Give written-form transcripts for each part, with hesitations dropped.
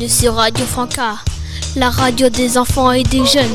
Bienvenue sur Radio Franca, la radio des enfants et des jeunes.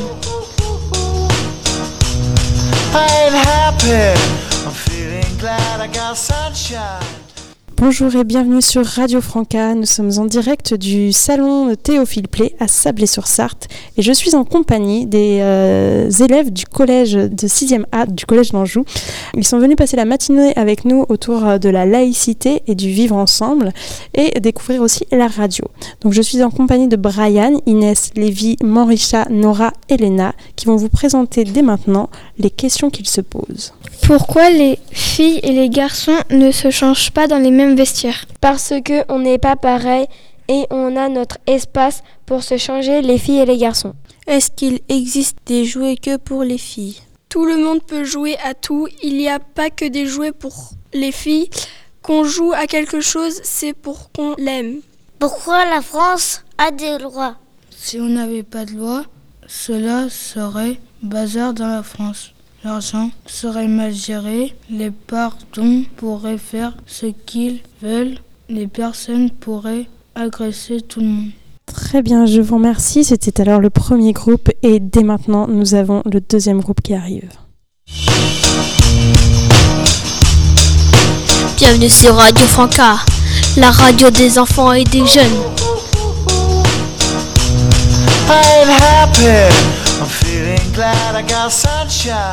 I'm happy, I'm feeling glad I got sunshine. Bonjour et bienvenue sur Radio Franca. Nous sommes en direct du salon Théophile Play à Sablé-sur-Sarthe et je suis en compagnie des élèves du collège de 6e A du collège d'Anjou. Ils sont venus passer la matinée avec nous autour de la laïcité et du vivre ensemble et découvrir aussi la radio. Donc je suis en compagnie de Brian, Inès, Lévi, Manricha, Nora et Léna qui vont vous présenter dès maintenant les questions qu'ils se posent. Pourquoi les filles et les garçons ne se changent pas dans les mêmes vestiaires? Parce qu'on n'est pas pareil et on a notre espace pour se changer, les filles et les garçons. Est-ce qu'il existe des jouets que pour les filles? Tout le monde peut jouer à tout. Il n'y a pas que des jouets pour les filles. Qu'on joue à quelque chose, c'est pour qu'on l'aime. Pourquoi la France a des lois? Si on n'avait pas de loi, cela serait bazar dans la France. L'argent serait mal géré, les pardons pourraient faire ce qu'ils veulent, les personnes pourraient agresser tout le monde. Très bien, je vous remercie. C'était alors le premier groupe et dès maintenant, nous avons le deuxième groupe qui arrive. Bienvenue sur Radio Franca, la radio des enfants et des jeunes. I'm happy, I'm feeling glad I got sunshine.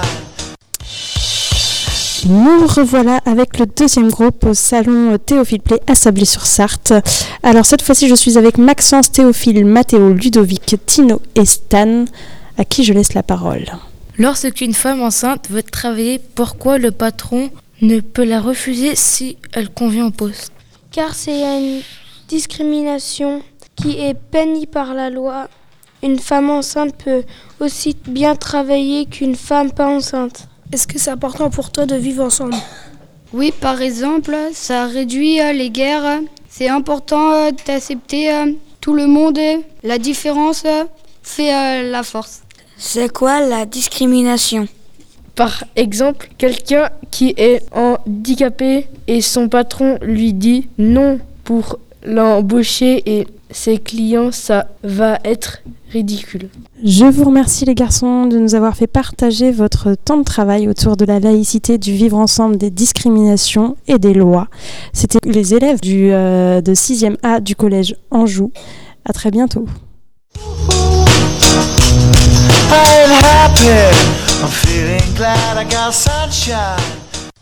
Nous revoilà avec le deuxième groupe au salon Théophile Play à Sablé-sur-Sarthe. Alors cette fois-ci, je suis avec Maxence, Théophile, Mathéo, Ludovic, Tino et Stan, à qui je laisse la parole. Lorsqu'une femme enceinte veut travailler, pourquoi le patron ne peut la refuser si elle convient au poste? Car c'est une discrimination qui est punie par la loi. Une femme enceinte peut aussi bien travailler qu'une femme pas enceinte. Est-ce que c'est important pour toi de vivre ensemble? Oui, par exemple, ça réduit les guerres. C'est important d'accepter tout le monde. La différence fait la force. C'est quoi la discrimination? Par exemple, quelqu'un qui est handicapé et son patron lui dit non pour l'embaucher et ses clients, ça va être ridicule. Je vous remercie les garçons de nous avoir fait partager votre temps de travail autour de la laïcité, du vivre ensemble, des discriminations et des lois. C'était les élèves de 6e A du collège Anjou. À très bientôt. I'm happy, I'm feeling glad I got sunshine.